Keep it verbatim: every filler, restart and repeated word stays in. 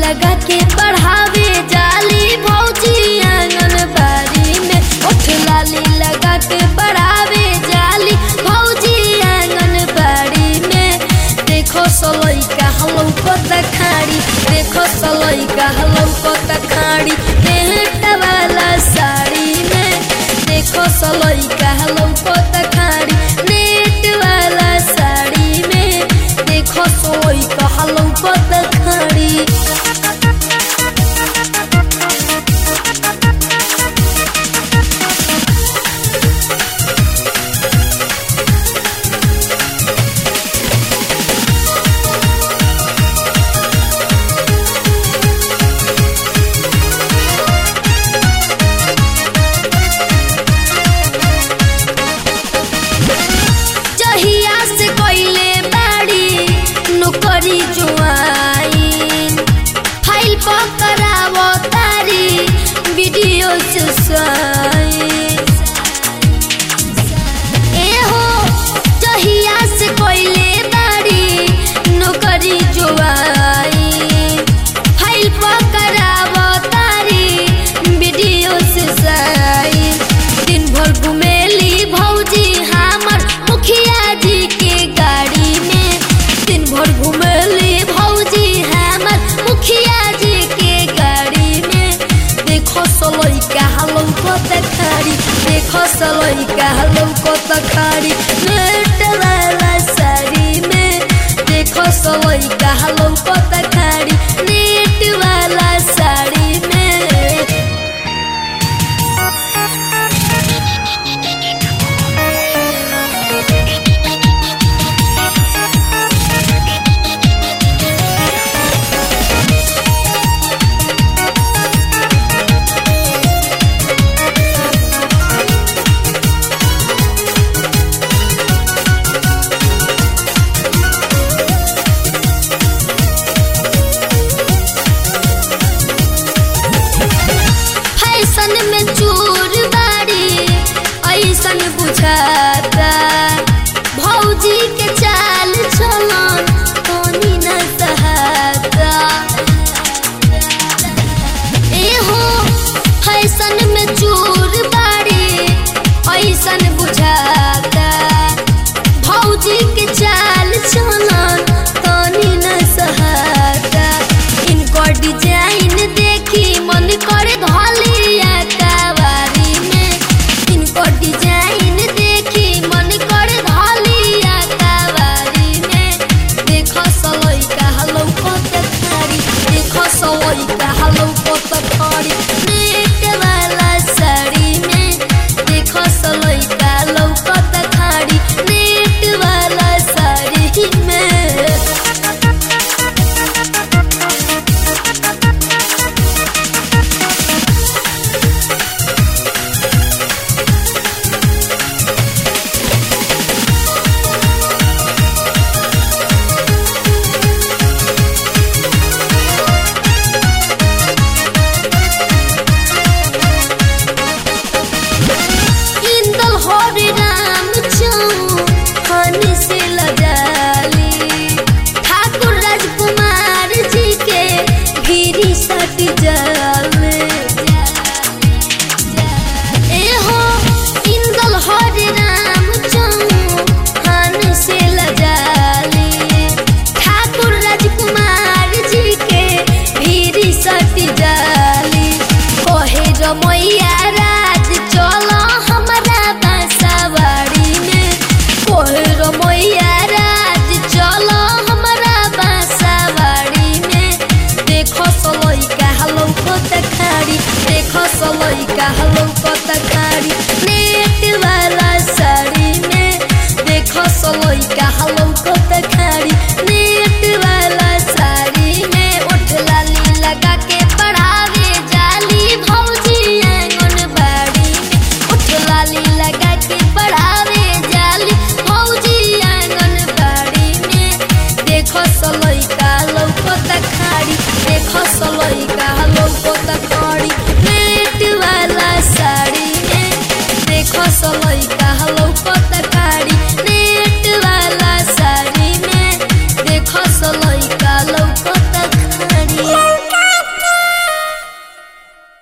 लगा के पढ़ावे जाली भौजी आंगनबाड़ी में। ओठ लाली लगा के पढ़ावे जाली भौजी आंगनबाड़ी में। देखो सलई का हलौ को तखाड़ी, देखो सलई का हलौ को तखाड़ी नेट वाला साड़ी में। देखो सलई का हलौ को तखाड़ी नेट वाला साड़ी में। देखो सलई का हलौ को तखाड़ी। नौकरी जुआइन फाइल पकड़ावो तारी वीडियो से साइन। एहो जहिया से कोइले बाड़ी नौकरी जुआइन फाइल पकड़ावो तारी वीडियो से साइन। दिन भर घुमेली भौजी हमर मुखिया जी के गाड़ी में। दिन भर घुमेली भौजी हमर मुखिया जी के गाड़ी में। देखो सलई का हलौ को तखाड़ी, देखो सलई का हलौ को तखाड़ी नेट वाला साड़ी में। देखो सलई का हलौ को तखाड़ी नेट वाला साड़ी में। में चूर बाड़ी ऐसन बुझाता भौजी के चाल चलन कोनी न सहाता। एहो फैशन में चूर बाड़ी ऐसन बुझाता भौजी के चाल चलन कोनी न सहाता। इनको डिजाइन देखी मन करे धलिया कवारी में। इनको डिजाइन देखी मन करे धलिया कवारी में। देखो सलई का हलौ को तखाड़ी, देखो सलई का हलौ को तखाड़ी नेट वाला साड़ी में। देखो सलई का हलौ को तखाड़ी नेट वाला साड़ी में। हरे राम चौहान से लजाली ठाकुर राजकुमार जी के भीरी सट जाले। एहो इंदल हरे राम चौहान से लजाली ठाकुर राजकुमार जी के भीरी सट जाली। कहे रमैया राज चलो हमारा बांसवाड़ी में। कोहे रमैया राज चलो हमारा बांसवाड़ी में। देखो सलई का हलौ को तखाड़ी, देखो सलई का हलौ को तखाड़ी नेट वाला साड़ी में। देखो सलई का हलौ को तखाड़ी नेट वाला साड़ी में। ओठ लाली लगा के पढ़ावे जाली भौजी आंगनबाड़ी में। ओठ लाली लगा के पढ़ावे जाली भौजी आंगनबाड़ी में। देखो सलई का हलौ को तखाड़ी, देखो सलई का हलौ को तखाड़ी।